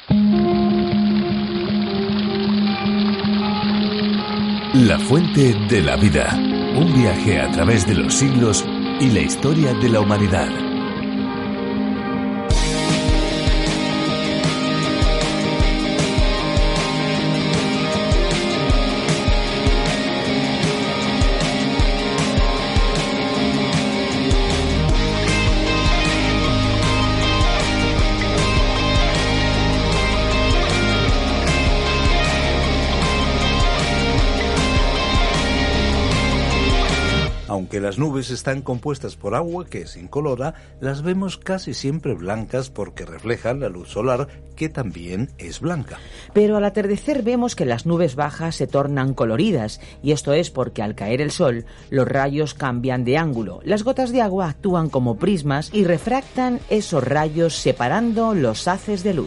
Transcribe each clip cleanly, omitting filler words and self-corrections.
La fuente de la vida. Un viaje a través de los siglos y la historia de la humanidad. Aunque las nubes están compuestas por agua que es incolora, las vemos casi siempre blancas porque reflejan la luz solar, que también es blanca. Pero al atardecer vemos que las nubes bajas se tornan coloridas, y esto es porque al caer el sol, los rayos cambian de ángulo. Las gotas de agua actúan como prismas y refractan esos rayos separando los haces de luz.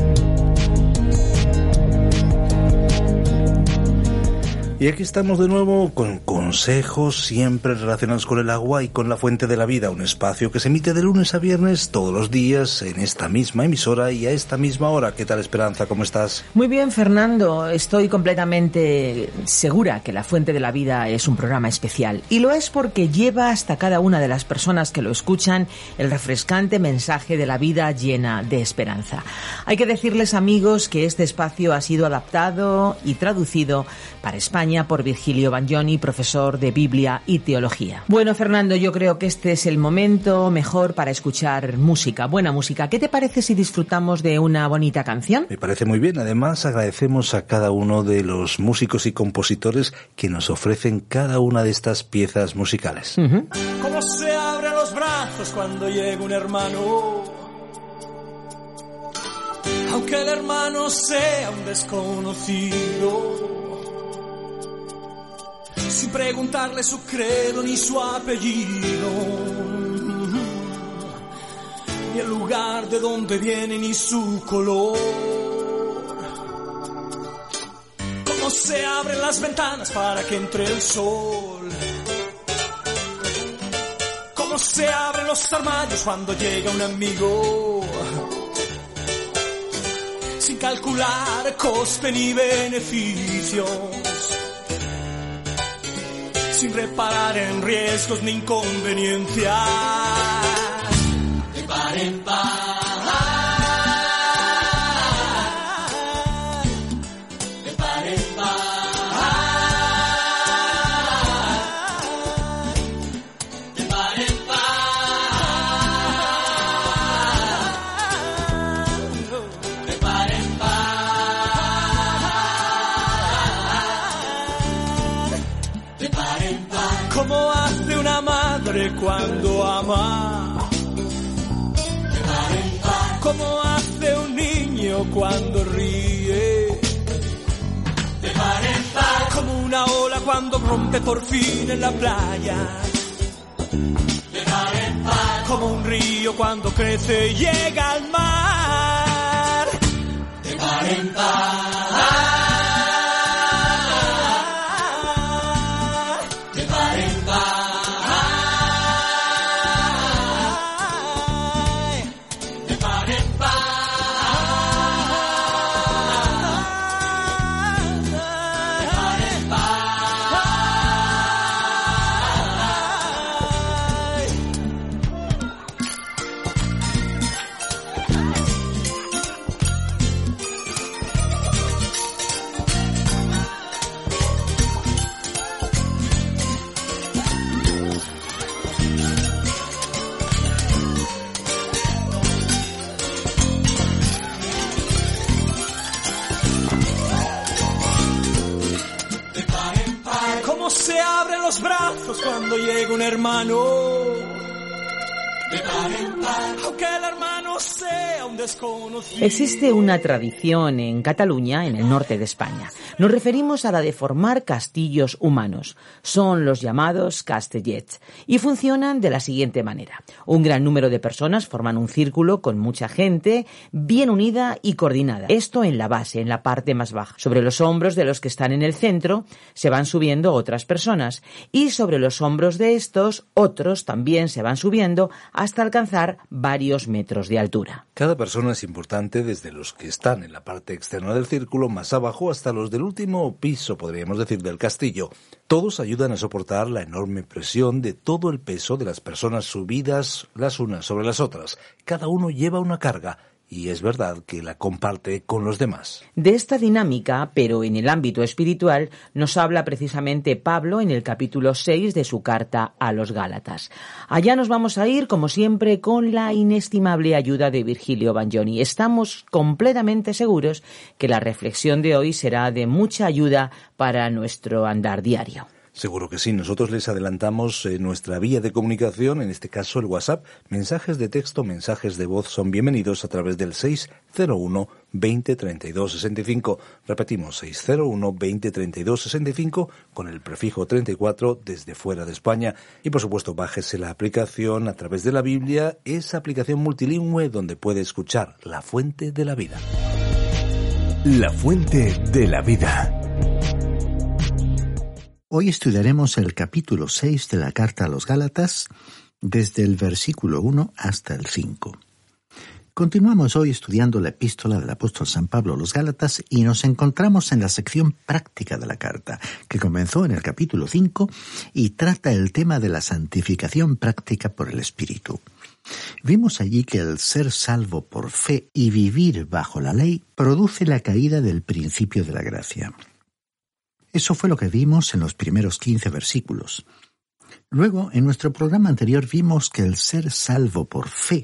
Y aquí estamos de nuevo con consejos siempre relacionados con el agua y con la fuente de la vida, un espacio que se emite de lunes a viernes todos los días en esta misma emisora y a esta misma hora. ¿Qué tal, Esperanza? ¿Cómo estás? Muy bien, Fernando. Estoy completamente segura que La Fuente de la Vida es un programa especial. Y lo es porque lleva hasta cada una de las personas que lo escuchan el refrescante mensaje de la vida llena de esperanza. Hay que decirles, amigos, que este espacio ha sido adaptado y traducido para España por Virgilio Bagnoni, profesor de Biblia y Teología. Bueno, Fernando, yo creo que este es el momento mejor para escuchar música, buena música. ¿Qué te parece si disfrutamos de una bonita canción? Me parece muy bien. Además, agradecemos a cada uno de los músicos y compositores que nos ofrecen cada una de estas piezas musicales. ¿Cómo se abren los brazos cuando llega un hermano? Aunque el hermano sea un desconocido, sin preguntarle su credo ni su apellido, ni el lugar de donde viene ni su color. Cómo se abren las ventanas para que entre el sol, cómo se abren los armarios cuando llega un amigo, sin calcular coste ni beneficios, sin reparar en riesgos ni inconveniencias. De par en par, de par en par, de par en par, de par en par, de par en par. Como hace una madre cuando ama, de par en par. Como hace un niño cuando ríe, de par en par. Como una ola cuando rompe por fin en la playa, de par en par. Como un río cuando crece y llega al mar, de par en par. Se abren los brazos cuando llega un hermano, de par en par, aunque el hermano sea un desconocido. Existe una tradición en Cataluña, en el norte de España. Nos referimos a la de formar castillos humanos. Son los llamados castellets y funcionan de la siguiente manera. Un gran número de personas forman un círculo con mucha gente bien unida y coordinada. Esto en la base, en la parte más baja. Sobre los hombros de los que están en el centro se van subiendo otras personas y sobre los hombros de estos otros también se van subiendo hasta alcanzar alcanzar varios metros de altura. Cada persona es importante, desde los que están en la parte externa del círculo más abajo hasta los del último piso, podríamos decir, del castillo. Todos ayudan a soportar la enorme presión de todo el peso de las personas subidas las unas sobre las otras. Cada uno lleva una carga. Y es verdad que la comparte con los demás. De esta dinámica, pero en el ámbito espiritual, nos habla precisamente Pablo en el capítulo 6 de su carta a los Gálatas. Allá nos vamos a ir, como siempre, con la inestimable ayuda de Virgilio Bagnoni. Estamos completamente seguros que la reflexión de hoy será de mucha ayuda para nuestro andar diario. Seguro que sí. Nosotros les adelantamos nuestra vía de comunicación, en este caso el WhatsApp. Mensajes de texto, mensajes de voz son bienvenidos a través del 601 20 32 65. Repetimos, 601 20 32 65 con el prefijo 34 desde fuera de España. Y por supuesto, bájese la aplicación a través de la Biblia, esa aplicación multilingüe donde puede escuchar La Fuente de la Vida. La Fuente de la Vida. Hoy estudiaremos el capítulo 6 de la Carta a los Gálatas, desde el versículo 1 hasta el 5. Continuamos hoy estudiando la epístola del apóstol San Pablo a los Gálatas y nos encontramos en la sección práctica de la carta, que comenzó en el capítulo 5 y trata el tema de la santificación práctica por el Espíritu. Vimos allí que el ser salvo por fe y vivir bajo la ley produce la caída del principio de la gracia. Eso fue lo que vimos en los primeros 15 versículos. Luego, en nuestro programa anterior vimos que el ser salvo por fe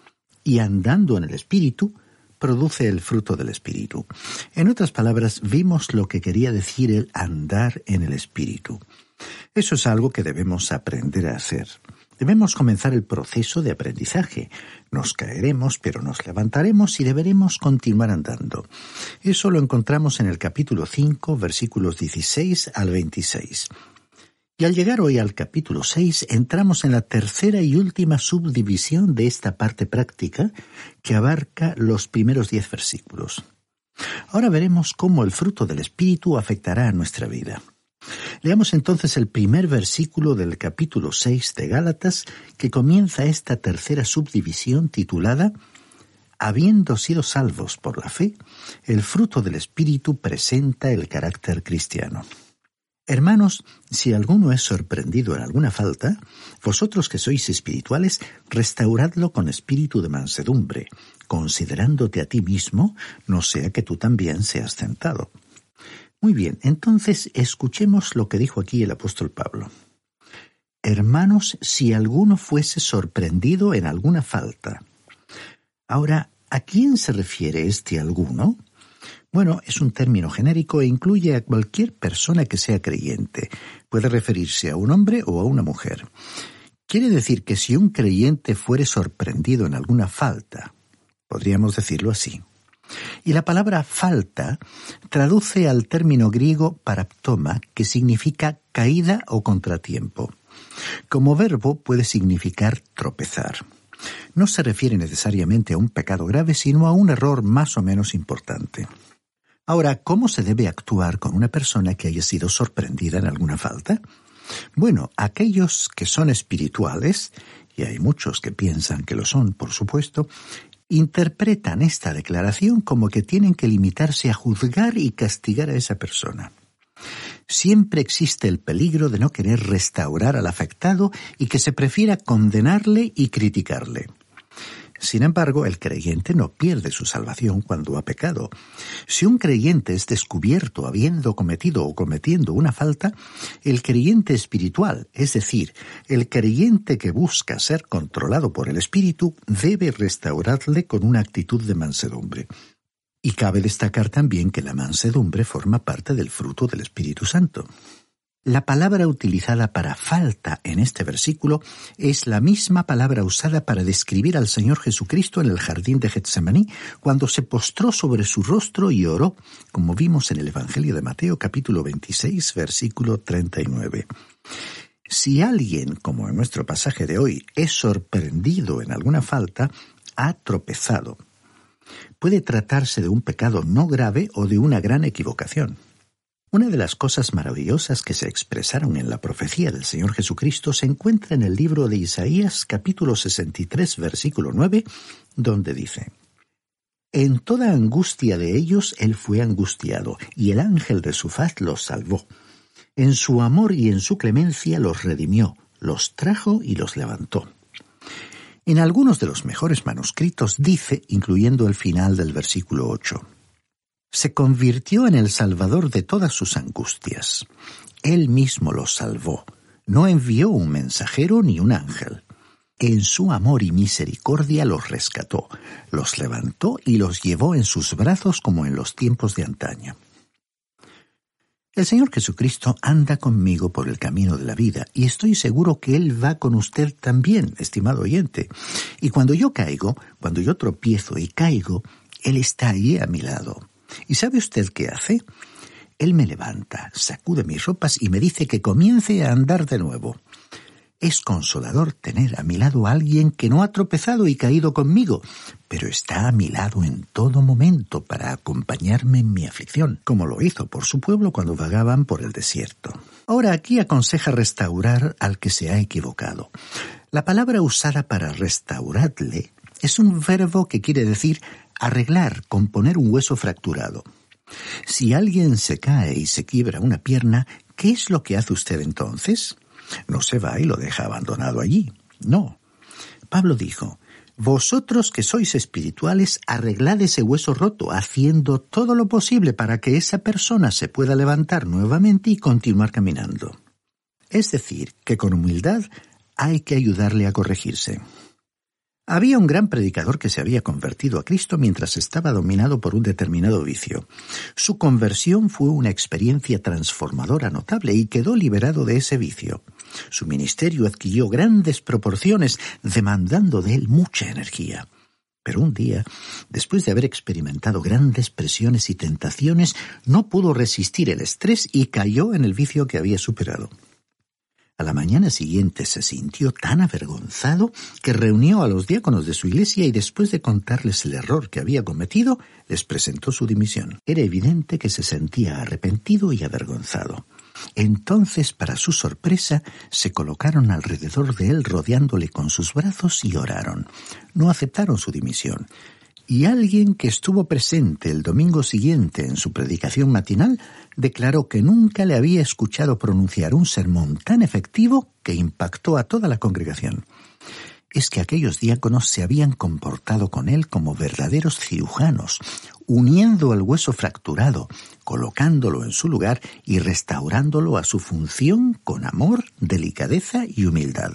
y andando en el Espíritu produce el fruto del Espíritu. En otras palabras, vimos lo que quería decir el andar en el Espíritu. Eso es algo que debemos aprender a hacer. Debemos comenzar el proceso de aprendizaje. Nos caeremos, pero nos levantaremos y deberemos continuar andando. Eso lo encontramos en el capítulo 5, versículos 16 al 26. Y al llegar hoy al capítulo 6, entramos en la tercera y última subdivisión de esta parte práctica que abarca los primeros 10 versículos. Ahora veremos cómo el fruto del Espíritu afectará a nuestra vida. Leamos entonces el primer versículo del capítulo 6 de Gálatas, que comienza esta tercera subdivisión titulada Habiendo sido salvos por la fe, el fruto del Espíritu presenta el carácter cristiano. Hermanos, si alguno es sorprendido en alguna falta, vosotros que sois espirituales, restauradlo con espíritu de mansedumbre, considerándote a ti mismo, no sea que tú también seas tentado. Muy bien, entonces escuchemos lo que dijo aquí el apóstol Pablo. Hermanos, si alguno fuese sorprendido en alguna falta. Ahora, ¿a quién se refiere este alguno? Bueno, es un término genérico e incluye a cualquier persona que sea creyente. Puede referirse a un hombre o a una mujer. Quiere decir que si un creyente fuere sorprendido en alguna falta, podríamos decirlo así. Y la palabra falta traduce al término griego paraptoma, que significa caída o contratiempo. Como verbo puede significar tropezar. No se refiere necesariamente a un pecado grave, sino a un error más o menos importante. Ahora, ¿cómo se debe actuar con una persona que haya sido sorprendida en alguna falta? Bueno, aquellos que son espirituales, y hay muchos que piensan que lo son, por supuesto, interpretan esta declaración como que tienen que limitarse a juzgar y castigar a esa persona. Siempre existe el peligro de no querer restaurar al afectado y que se prefiera condenarle y criticarle. Sin embargo, el creyente no pierde su salvación cuando ha pecado. Si un creyente es descubierto habiendo cometido o cometiendo una falta, el creyente espiritual, es decir, el creyente que busca ser controlado por el Espíritu, debe restaurarle con una actitud de mansedumbre. Y cabe destacar también que la mansedumbre forma parte del fruto del Espíritu Santo. La palabra utilizada para falta en este versículo es la misma palabra usada para describir al Señor Jesucristo en el jardín de Getsemaní, cuando se postró sobre su rostro y oró, como vimos en el Evangelio de Mateo, capítulo 26, versículo 39. Si alguien, como en nuestro pasaje de hoy, es sorprendido en alguna falta, ha tropezado. Puede tratarse de un pecado no grave o de una gran equivocación. Una de las cosas maravillosas que se expresaron en la profecía del Señor Jesucristo se encuentra en el libro de Isaías, capítulo 63, versículo 9, donde dice: En toda angustia de ellos él fue angustiado, y el ángel de su faz los salvó. En su amor y en su clemencia los redimió, los trajo y los levantó. En algunos de los mejores manuscritos dice, incluyendo el final del versículo 8, se convirtió en el salvador de todas sus angustias. Él mismo los salvó. No envió un mensajero ni un ángel. En su amor y misericordia los rescató, los levantó y los llevó en sus brazos como en los tiempos de antaño. El Señor Jesucristo anda conmigo por el camino de la vida y estoy seguro que Él va con usted también, estimado oyente. Y cuando yo caigo, cuando yo tropiezo y caigo, Él está allí a mi lado. ¿Y sabe usted qué hace? Él me levanta, sacude mis ropas y me dice que comience a andar de nuevo. Es consolador tener a mi lado a alguien que no ha tropezado y caído conmigo, pero está a mi lado en todo momento para acompañarme en mi aflicción, como lo hizo por su pueblo cuando vagaban por el desierto. Ahora aquí aconseja restaurar al que se ha equivocado. La palabra usada para restaurarle es un verbo que quiere decir arreglar, componer un hueso fracturado. Si alguien se cae y se quiebra una pierna, ¿qué es lo que hace usted entonces? No se va y lo deja abandonado allí. No. Pablo dijo: vosotros que sois espirituales, arreglad ese hueso roto, haciendo todo lo posible para que esa persona se pueda levantar nuevamente y continuar caminando. Es decir, que con humildad hay que ayudarle a corregirse. Había un gran predicador que se había convertido a Cristo mientras estaba dominado por un determinado vicio. Su conversión fue una experiencia transformadora notable y quedó liberado de ese vicio. Su ministerio adquirió grandes proporciones, demandando de él mucha energía. Pero un día, después de haber experimentado grandes presiones y tentaciones, no pudo resistir el estrés y cayó en el vicio que había superado. A la mañana siguiente se sintió tan avergonzado que reunió a los diáconos de su iglesia y después de contarles el error que había cometido, les presentó su dimisión. Era evidente que se sentía arrepentido y avergonzado. Entonces, para su sorpresa, se colocaron alrededor de él rodeándole con sus brazos y oraron. No aceptaron su dimisión. Y alguien que estuvo presente el domingo siguiente en su predicación matinal declaró que nunca le había escuchado pronunciar un sermón tan efectivo que impactó a toda la congregación. Es que aquellos diáconos se habían comportado con él como verdaderos cirujanos, uniendo el hueso fracturado, colocándolo en su lugar y restaurándolo a su función con amor, delicadeza y humildad.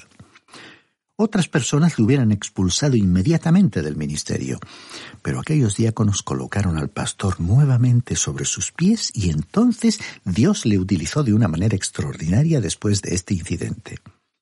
Otras personas le hubieran expulsado inmediatamente del ministerio, pero aquellos diáconos colocaron al pastor nuevamente sobre sus pies y entonces Dios le utilizó de una manera extraordinaria después de este incidente.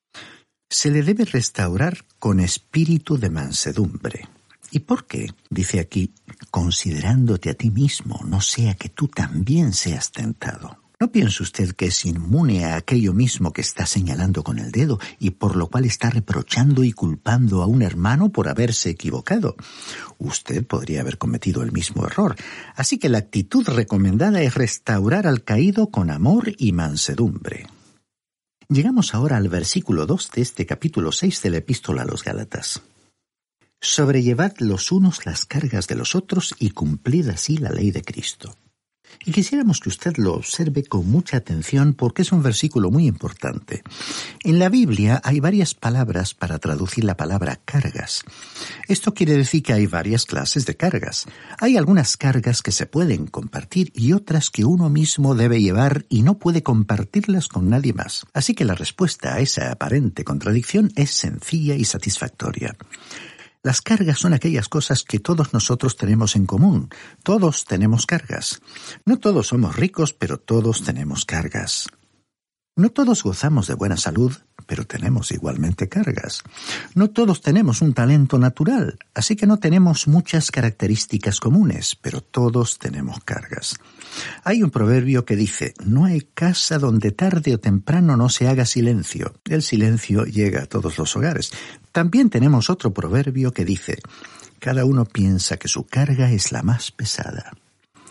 Se le debe restaurar con espíritu de mansedumbre. ¿Y por qué? Dice aquí, considerándote a ti mismo, no sea que tú también seas tentado. ¿No piensa usted que es inmune a aquello mismo que está señalando con el dedo y por lo cual está reprochando y culpando a un hermano por haberse equivocado? Usted podría haber cometido el mismo error, así que la actitud recomendada es restaurar al caído con amor y mansedumbre. Llegamos ahora al versículo 2 de este capítulo 6 de la Epístola a los Gálatas. Sobrellevad los unos las cargas de los otros y cumplid así la ley de Cristo. Y quisiéramos que usted lo observe con mucha atención porque es un versículo muy importante. En la Biblia hay varias palabras para traducir la palabra cargas. Esto quiere decir que hay varias clases de cargas. Hay algunas cargas que se pueden compartir y otras que uno mismo debe llevar y no puede compartirlas con nadie más. Así que la respuesta a esa aparente contradicción es sencilla y satisfactoria. Las cargas son aquellas cosas que todos nosotros tenemos en común. Todos tenemos cargas. No todos somos ricos, pero todos tenemos cargas. No todos gozamos de buena salud, pero tenemos igualmente cargas. No todos tenemos un talento natural, así que no tenemos muchas características comunes, pero todos tenemos cargas. Hay un proverbio que dice, no hay casa donde tarde o temprano no se haga silencio. El silencio llega a todos los hogares. También tenemos otro proverbio que dice, cada uno piensa que su carga es la más pesada.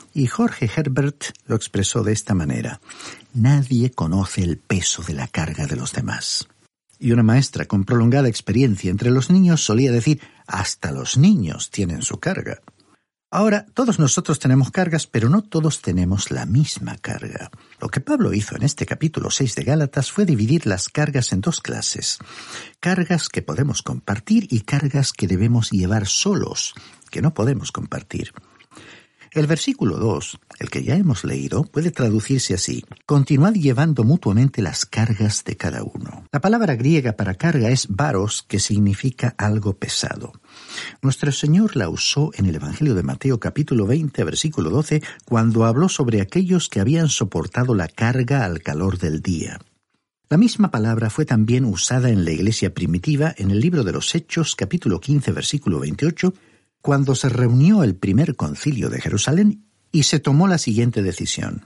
Y Jorge Herbert lo expresó de esta manera: nadie conoce el peso de la carga de los demás. Y una maestra con prolongada experiencia entre los niños solía decir: hasta los niños tienen su carga. Ahora, todos nosotros tenemos cargas, pero no todos tenemos la misma carga. Lo que Pablo hizo en este capítulo 6 de Gálatas fue dividir las cargas en dos clases: cargas que podemos compartir y cargas que debemos llevar solos, que no podemos compartir. El versículo 2, el que ya hemos leído, puede traducirse así: continuad llevando mutuamente las cargas de cada uno. La palabra griega para carga es baros, que significa algo pesado. Nuestro Señor la usó en el Evangelio de Mateo capítulo 20, versículo 12, cuando habló sobre aquellos que habían soportado la carga al calor del día. La misma palabra fue también usada en la iglesia primitiva en el libro de los Hechos capítulo 15, versículo 28, cuando se reunió el primer concilio de Jerusalén y se tomó la siguiente decisión: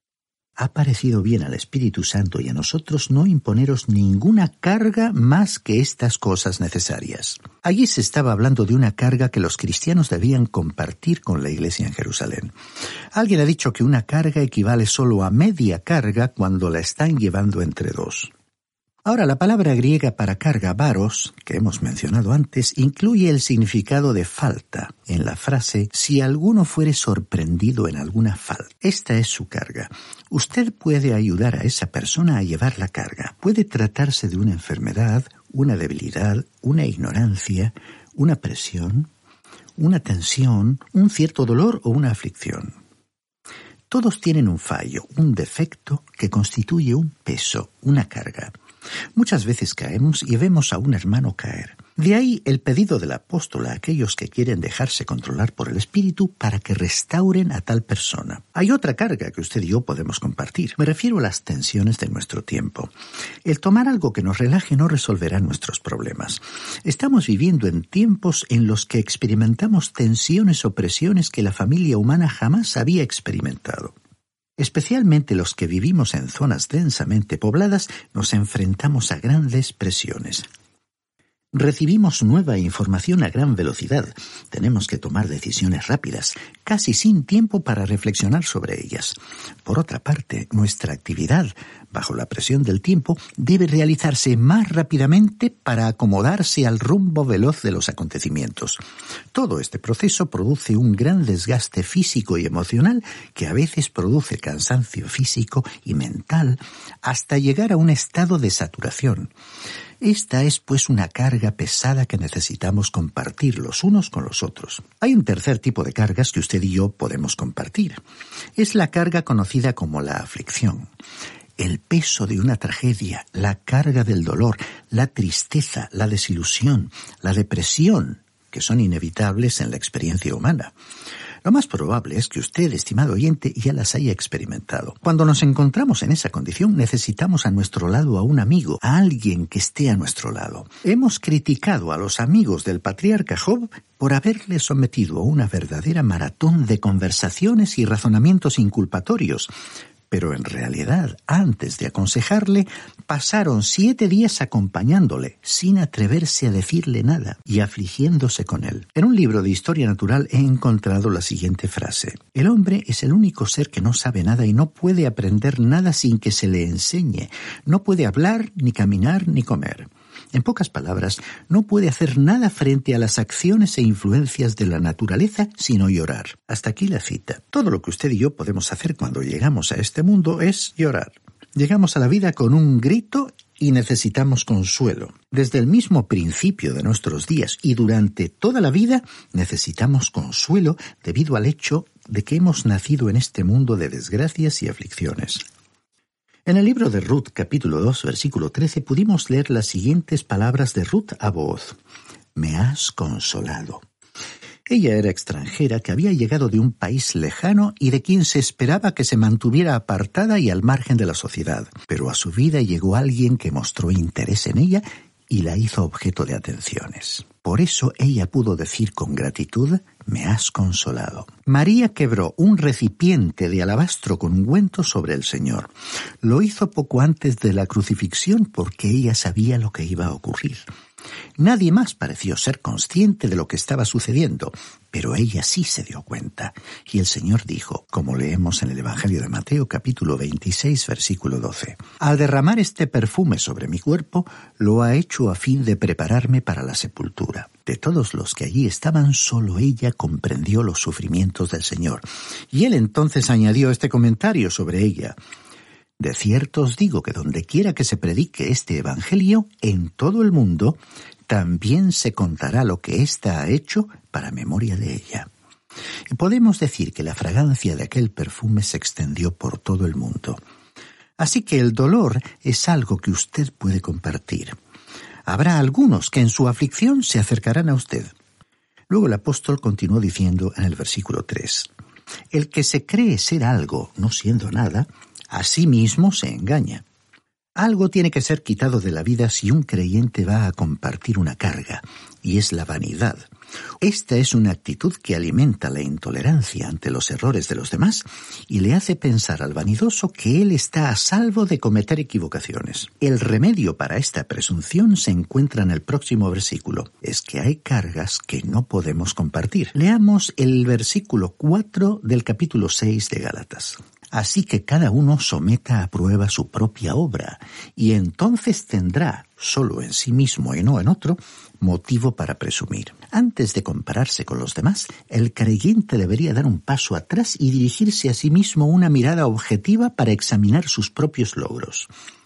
ha parecido bien al Espíritu Santo y a nosotros no imponeros ninguna carga más que estas cosas necesarias. Allí se estaba hablando de una carga que los cristianos debían compartir con la iglesia en Jerusalén. Alguien ha dicho que una carga equivale solo a media carga cuando la están llevando entre dos. Ahora, la palabra griega para carga, baros, que hemos mencionado antes, incluye el significado de falta en la frase: si alguno fuere sorprendido en alguna falta. Esta es su carga. Usted puede ayudar a esa persona a llevar la carga. Puede tratarse de una enfermedad, una debilidad, una ignorancia, una presión, una tensión, un cierto dolor o una aflicción. Todos tienen un fallo, un defecto que constituye un peso, una carga. Muchas veces caemos y vemos a un hermano caer. De ahí el pedido del apóstol a aquellos que quieren dejarse controlar por el Espíritu para que restauren a tal persona. Hay otra carga que usted y yo podemos compartir. Me refiero a las tensiones de nuestro tiempo. El tomar algo que nos relaje no resolverá nuestros problemas. Estamos viviendo en tiempos en los que experimentamos tensiones o presiones que la familia humana jamás había experimentado. Especialmente los que vivimos en zonas densamente pobladas, nos enfrentamos a grandes presiones. Recibimos nueva información a gran velocidad. Tenemos que tomar decisiones rápidas, casi sin tiempo para reflexionar sobre ellas. Por otra parte, nuestra actividad, bajo la presión del tiempo, debe realizarse más rápidamente para acomodarse al rumbo veloz de los acontecimientos. Todo este proceso produce un gran desgaste físico y emocional que a veces produce cansancio físico y mental hasta llegar a un estado de saturación. Esta es, pues, una carga pesada que necesitamos compartir los unos con los otros. Hay un tercer tipo de cargas que usted y yo podemos compartir. Es la carga conocida como la aflicción. El peso de una tragedia, la carga del dolor, la tristeza, la desilusión, la depresión, que son inevitables en la experiencia humana. Lo más probable es que usted, estimado oyente, ya las haya experimentado. Cuando nos encontramos en esa condición, necesitamos a nuestro lado a un amigo, a alguien que esté a nuestro lado. Hemos criticado a los amigos del patriarca Job por haberle sometido a una verdadera maratón de conversaciones y razonamientos inculpatorios. Pero en realidad, antes de aconsejarle, pasaron 7 días acompañándole, sin atreverse a decirle nada, y afligiéndose con él. En un libro de historia natural he encontrado la siguiente frase: el hombre es el único ser que no sabe nada y no puede aprender nada sin que se le enseñe. No puede hablar, ni caminar, ni comer. En pocas palabras, no puede hacer nada frente a las acciones e influencias de la naturaleza sino llorar. Hasta aquí la cita. Todo lo que usted y yo podemos hacer cuando llegamos a este mundo es llorar. Llegamos a la vida con un grito y necesitamos consuelo. Desde el mismo principio de nuestros días y durante toda la vida necesitamos consuelo debido al hecho de que hemos nacido en este mundo de desgracias y aflicciones. En el libro de Ruth, capítulo 2, versículo 13, pudimos leer las siguientes palabras de Ruth a Booz: «Me has consolado». Ella era extranjera que había llegado de un país lejano y de quien se esperaba que se mantuviera apartada y al margen de la sociedad. Pero a su vida llegó alguien que mostró interés en ella y la hizo objeto de atenciones. Por eso ella pudo decir con gratitud: «Me has consolado». María quebró un recipiente de alabastro con ungüento sobre el Señor. Lo hizo poco antes de la crucifixión porque ella sabía lo que iba a ocurrir. Nadie más pareció ser consciente de lo que estaba sucediendo, pero ella sí se dio cuenta. Y el Señor dijo, como leemos en el Evangelio de Mateo, capítulo 26, versículo 12, «Al derramar este perfume sobre mi cuerpo, lo ha hecho a fin de prepararme para la sepultura». De todos los que allí estaban, solo ella comprendió los sufrimientos del Señor. Y él entonces añadió este comentario sobre ella. «De cierto os digo que donde quiera que se predique este Evangelio, en todo el mundo, también se contará lo que ésta ha hecho para memoria de ella». Y podemos decir que la fragancia de aquel perfume se extendió por todo el mundo. Así que el dolor es algo que usted puede compartir. Habrá algunos que en su aflicción se acercarán a usted. Luego el apóstol continuó diciendo en el versículo 3, «El que se cree ser algo, no siendo nada, a sí mismo se engaña». Algo tiene que ser quitado de la vida si un creyente va a compartir una carga, y es la vanidad. Esta es una actitud que alimenta la intolerancia ante los errores de los demás y le hace pensar al vanidoso que él está a salvo de cometer equivocaciones. El remedio para esta presunción se encuentra en el próximo versículo. Es que hay cargas que no podemos compartir. Leamos el versículo 4 del capítulo 6 de Gálatas. Así que cada uno someta a prueba su propia obra, y entonces tendrá, solo en sí mismo y no en otro, motivo para presumir. Antes de compararse con los demás, el creyente debería dar un paso atrás y dirigirse a sí mismo una mirada objetiva para examinar sus propios logros.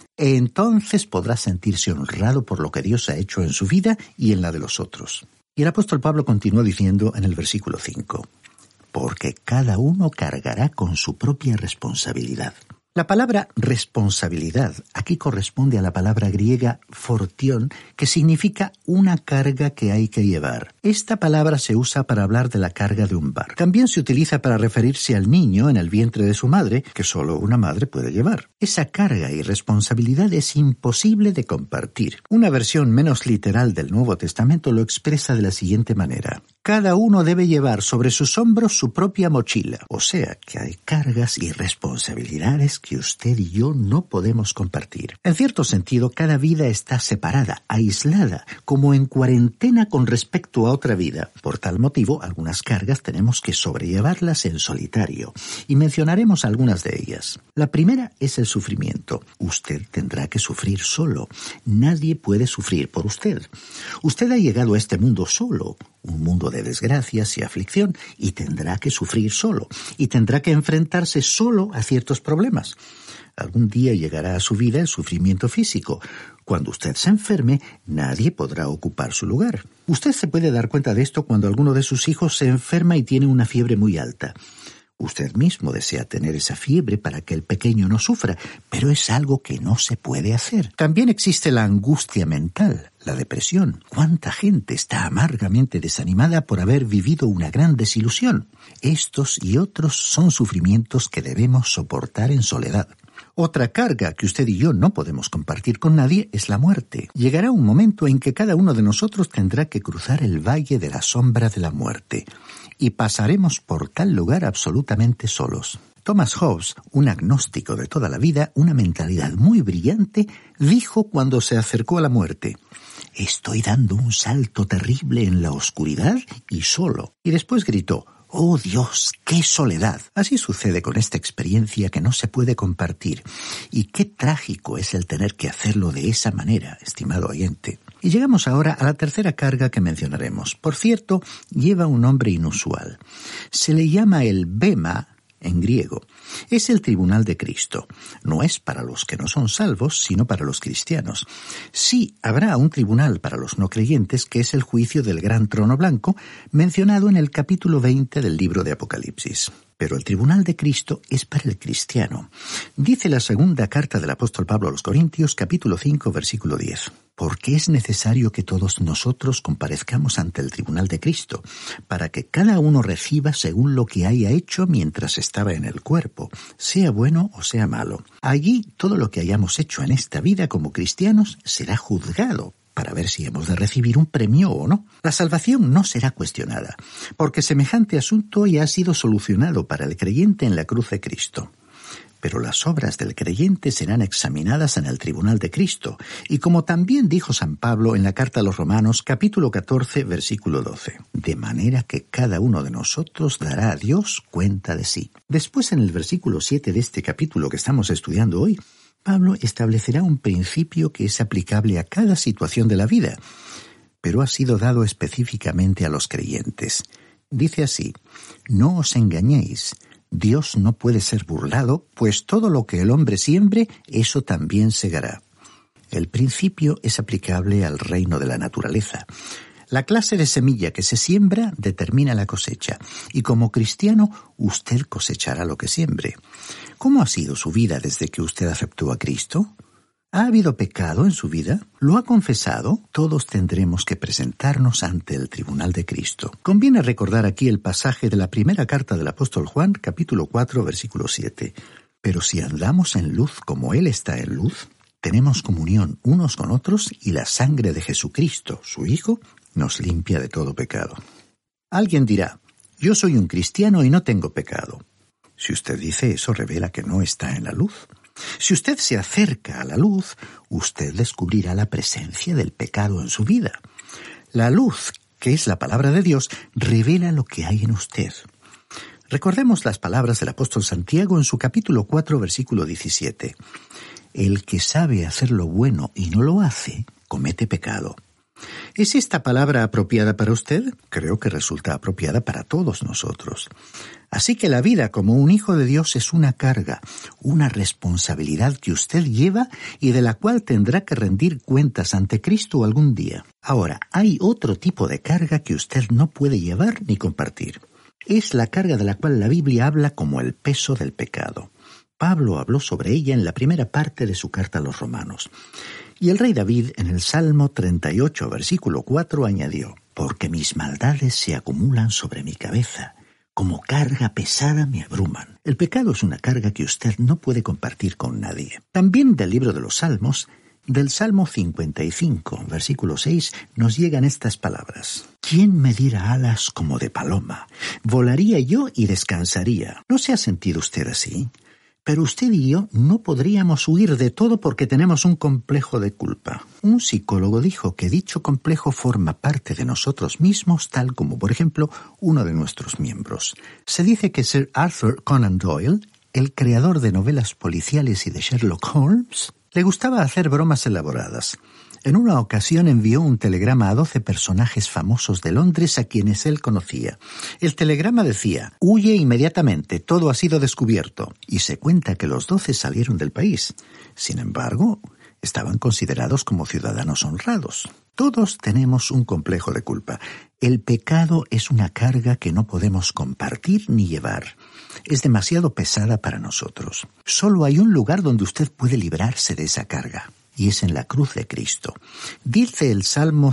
Entonces podrá sentirse honrado por lo que Dios ha hecho en su vida y en la de los otros. Y el apóstol Pablo continuó diciendo en el versículo 5, «Porque cada uno cargará con su propia responsabilidad». La palabra responsabilidad aquí corresponde a la palabra griega fortión, que significa una carga que hay que llevar. Esta palabra se usa para hablar de la carga de un barco. También se utiliza para referirse al niño en el vientre de su madre, que solo una madre puede llevar. Esa carga y responsabilidad es imposible de compartir. Una versión menos literal del Nuevo Testamento lo expresa de la siguiente manera. Cada uno debe llevar sobre sus hombros su propia mochila. O sea, que hay cargas y responsabilidades que usted y yo no podemos compartir. En cierto sentido, cada vida está separada, aislada, como en cuarentena con respecto a otra vida. Por tal motivo, algunas cargas tenemos que sobrellevarlas en solitario, y mencionaremos algunas de ellas. La primera es el sufrimiento. Usted tendrá que sufrir solo. Nadie puede sufrir por usted. Usted ha llegado a este mundo solo, un mundo de desgracias y aflicción, y tendrá que sufrir solo, y tendrá que enfrentarse solo a ciertos problemas. Algún día llegará a su vida el sufrimiento físico. Cuando usted se enferme, nadie podrá ocupar su lugar. Usted se puede dar cuenta de esto cuando alguno de sus hijos se enferma y tiene una fiebre muy alta. Usted mismo desea tener esa fiebre para que el pequeño no sufra, pero es algo que no se puede hacer. También existe la angustia mental, la depresión. ¿Cuánta gente está amargamente desanimada por haber vivido una gran desilusión? Estos y otros son sufrimientos que debemos soportar en soledad. Otra carga que usted y yo no podemos compartir con nadie es la muerte. Llegará un momento en que cada uno de nosotros tendrá que cruzar el valle de la sombra de la muerte, y pasaremos por tal lugar absolutamente solos. Thomas Hobbes, un agnóstico de toda la vida, una mentalidad muy brillante, dijo cuando se acercó a la muerte: «Estoy dando un salto terrible en la oscuridad y solo». Y después gritó: «¡Oh Dios, qué soledad!». Así sucede con esta experiencia que no se puede compartir. Y qué trágico es el tener que hacerlo de esa manera, estimado oyente. Y llegamos ahora a la tercera carga que mencionaremos. Por cierto, lleva un nombre inusual. Se le llama el bema en griego. Es el tribunal de Cristo. No es para los que no son salvos, sino para los cristianos. Sí, habrá un tribunal para los no creyentes, que es el juicio del gran trono blanco, mencionado en el capítulo 20 del libro de Apocalipsis. Pero el tribunal de Cristo es para el cristiano. Dice la segunda carta del apóstol Pablo a los Corintios, capítulo 5, versículo 10. Porque es necesario que todos nosotros comparezcamos ante el tribunal de Cristo, para que cada uno reciba según lo que haya hecho mientras estaba en el cuerpo, sea bueno o sea malo. Allí todo lo que hayamos hecho en esta vida como cristianos será juzgado, para ver si hemos de recibir un premio o no. La salvación no será cuestionada, porque semejante asunto ya ha sido solucionado para el creyente en la cruz de Cristo. pero las obras del creyente serán examinadas en el tribunal de Cristo, y como también dijo San Pablo en la carta a los Romanos, capítulo 14, versículo 12, de manera que cada uno de nosotros dará a Dios cuenta de sí. Después, en el versículo 7 de este capítulo que estamos estudiando hoy, Pablo establecerá un principio que es aplicable a cada situación de la vida, pero ha sido dado específicamente a los creyentes. Dice así: no os engañéis, Dios no puede ser burlado, pues todo lo que el hombre siembre, eso también segará. El principio es aplicable al reino de la naturaleza. La clase de semilla que se siembra determina la cosecha, y como cristiano usted cosechará lo que siembre. ¿Cómo ha sido su vida desde que usted aceptó a Cristo? ¿Ha habido pecado en su vida? ¿Lo ha confesado? Todos tendremos que presentarnos ante el tribunal de Cristo. Conviene recordar aquí el pasaje de la primera carta del apóstol Juan, capítulo 4, versículo 7. Pero si andamos en luz como Él está en luz, tenemos comunión unos con otros y la sangre de Jesucristo, su Hijo, nos limpia de todo pecado. Alguien dirá: yo soy un cristiano y no tengo pecado. Si usted dice eso, revela que no está en la luz. Si usted se acerca a la luz, usted descubrirá la presencia del pecado en su vida. La luz, que es la palabra de Dios, revela lo que hay en usted. Recordemos las palabras del apóstol Santiago en su capítulo 4, versículo 17. El que sabe hacer lo bueno y no lo hace, comete pecado. ¿Es esta palabra apropiada para usted? Creo que resulta apropiada para todos nosotros. Así que la vida como un hijo de Dios es una carga, una responsabilidad que usted lleva y de la cual tendrá que rendir cuentas ante Cristo algún día. Ahora, hay otro tipo de carga que usted no puede llevar ni compartir. Es la carga de la cual la Biblia habla como el peso del pecado. Pablo habló sobre ella en la primera parte de su carta a los Romanos. Y el rey David, en el Salmo 38, versículo 4, añadió: porque mis maldades se acumulan sobre mi cabeza, como carga pesada me abruman. El pecado es una carga que usted no puede compartir con nadie. También del libro de los Salmos, del Salmo 55, versículo 6, nos llegan estas palabras: ¿quién me diera alas como de paloma? Volaría yo y descansaría. ¿No se ha sentido usted así? Pero usted y yo no podríamos huir de todo porque tenemos un complejo de culpa. Un psicólogo dijo que dicho complejo forma parte de nosotros mismos, tal como, por ejemplo, uno de nuestros miembros. Se dice que Sir Arthur Conan Doyle, el creador de novelas policiales y de Sherlock Holmes, le gustaba hacer bromas elaboradas. En una ocasión envió un telegrama a 12 personajes famosos de Londres a quienes él conocía. El telegrama decía: huye inmediatamente, todo ha sido descubierto. Y se cuenta que los 12 salieron del país. Sin embargo, estaban considerados como ciudadanos honrados. Todos tenemos un complejo de culpa. El pecado es una carga que no podemos compartir ni llevar. Es demasiado pesada para nosotros. Solo hay un lugar donde usted puede librarse de esa carga, y es en la cruz de Cristo. Dice el Salmo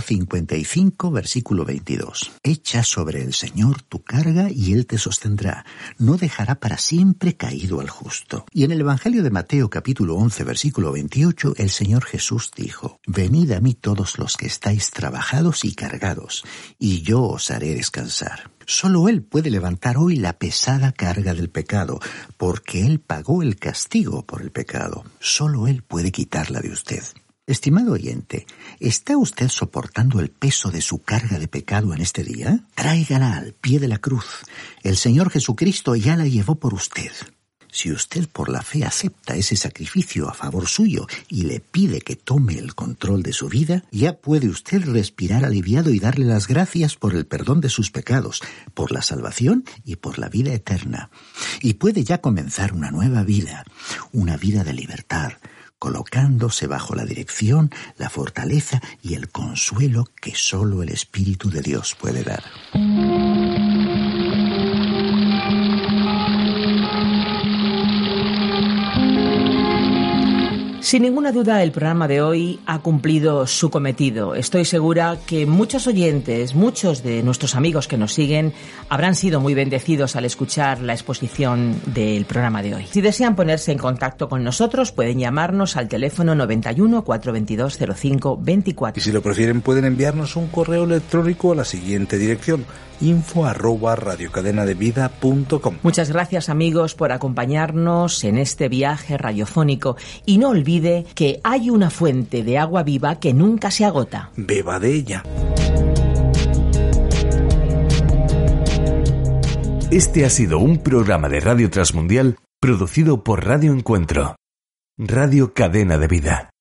55, versículo 22. Echa sobre el Señor tu carga y Él te sostendrá. No dejará para siempre caído al justo. Y en el Evangelio de Mateo, capítulo 11, versículo 28, el Señor Jesús dijo: venid a mí todos los que estáis trabajados y cargados, y yo os haré descansar. Solo Él puede levantar hoy la pesada carga del pecado, porque Él pagó el castigo por el pecado. Solo Él puede quitarla de usted. Estimado oyente, ¿está usted soportando el peso de su carga de pecado en este día? Tráigala al pie de la cruz. El Señor Jesucristo ya la llevó por usted. Si usted por la fe acepta ese sacrificio a favor suyo y le pide que tome el control de su vida, ya puede usted respirar aliviado y darle las gracias por el perdón de sus pecados, por la salvación y por la vida eterna. Y puede ya comenzar una nueva vida, una vida de libertad, colocándose bajo la dirección, la fortaleza y el consuelo que solo el Espíritu de Dios puede dar. Sin ninguna duda, el programa de hoy ha cumplido su cometido. Estoy segura que muchos oyentes, muchos de nuestros amigos que nos siguen, habrán sido muy bendecidos al escuchar la exposición del programa de hoy. Si desean ponerse en contacto con nosotros, pueden llamarnos al teléfono 91 422 05 24. Y si lo prefieren, pueden enviarnos un correo electrónico a la siguiente dirección: info@radiocadenadevida.com. Muchas gracias, amigos, por acompañarnos en este viaje radiofónico, y no olvide que hay una fuente de agua viva que nunca se agota. Beba de ella. Este ha sido un programa de Radio Transmundial producido por Radio Encuentro, Radio Cadena de Vida.